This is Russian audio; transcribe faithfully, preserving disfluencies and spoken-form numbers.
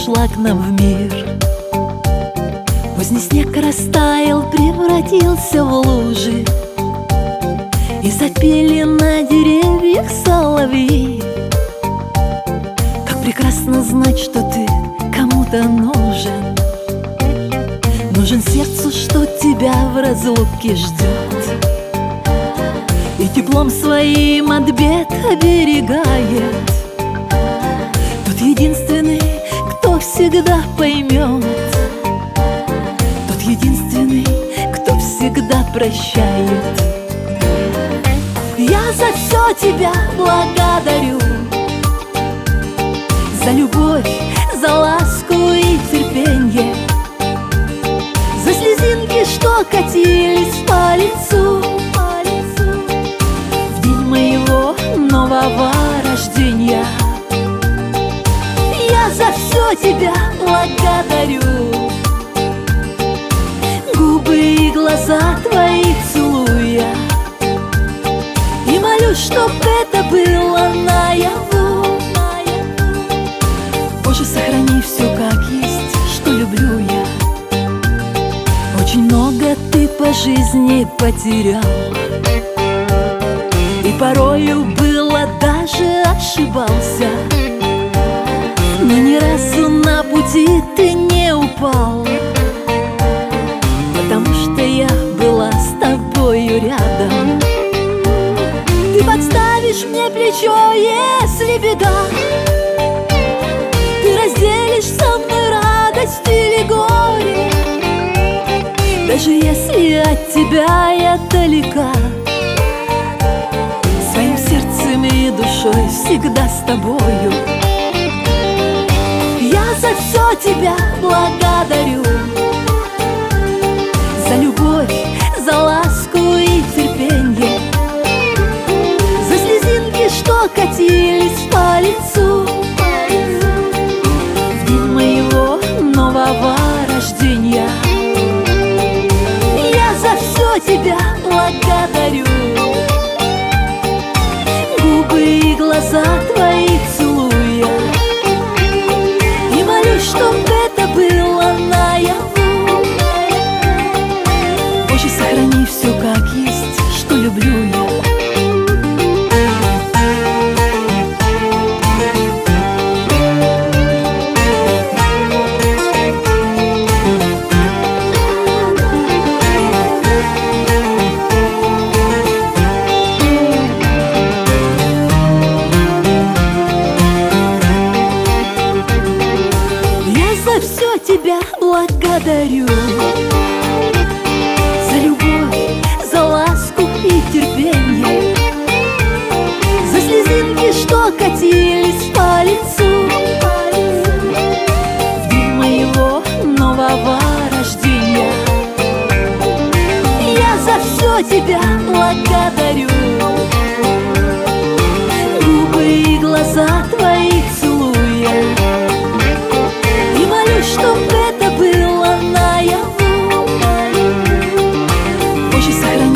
пришла к нам в мир. Поздний снег растаял, превратился в лужи, и запели на деревьях соловьи. Как прекрасно знать, что ты кому-то нужен, нужен сердцу, что тебя в разлуке ждет, и теплом своим от бед оберегает. Тот единственный, кто всегда поймет, тот единственный, кто всегда прощает. Я за все тебя благодарю, за любовь, за ласку и терпенье, за слезинки, что катились по лицу в день моего нового рождения. Я за все тебя благодарю, губы и глаза твои целуя, и молюсь, чтоб это было наяву. Боже, сохрани все как есть, что люблю я. Очень много ты по жизни потерял, и порою было даже ошибался, но ни разу на пути ты не упал, потому что я была с тобою рядом. Ты подставишь мне плечо, если беда, ты разделишь со мной радость или горе, даже если от тебя я далека. Своим сердцем и душой всегда с тобою. Я за все тебя благодарю, за любовь, за ласку и терпенье, за слезинки, что катились по лицу в день моего нового рождения. Я за все тебя благодарю, губы и глаза твои целуя, и молюсь, чтоб это было наяву. Боже, сохрани все как есть, что люблю я. За все тебя благодарю, за любовь, за ласку и терпенье, за слезинки, что катились по лицу в день моего нового рождения. Я за все тебя благодарю, губы и глаза твои целуя, и молюсь, чтоб это было наяву. Боже, сохрани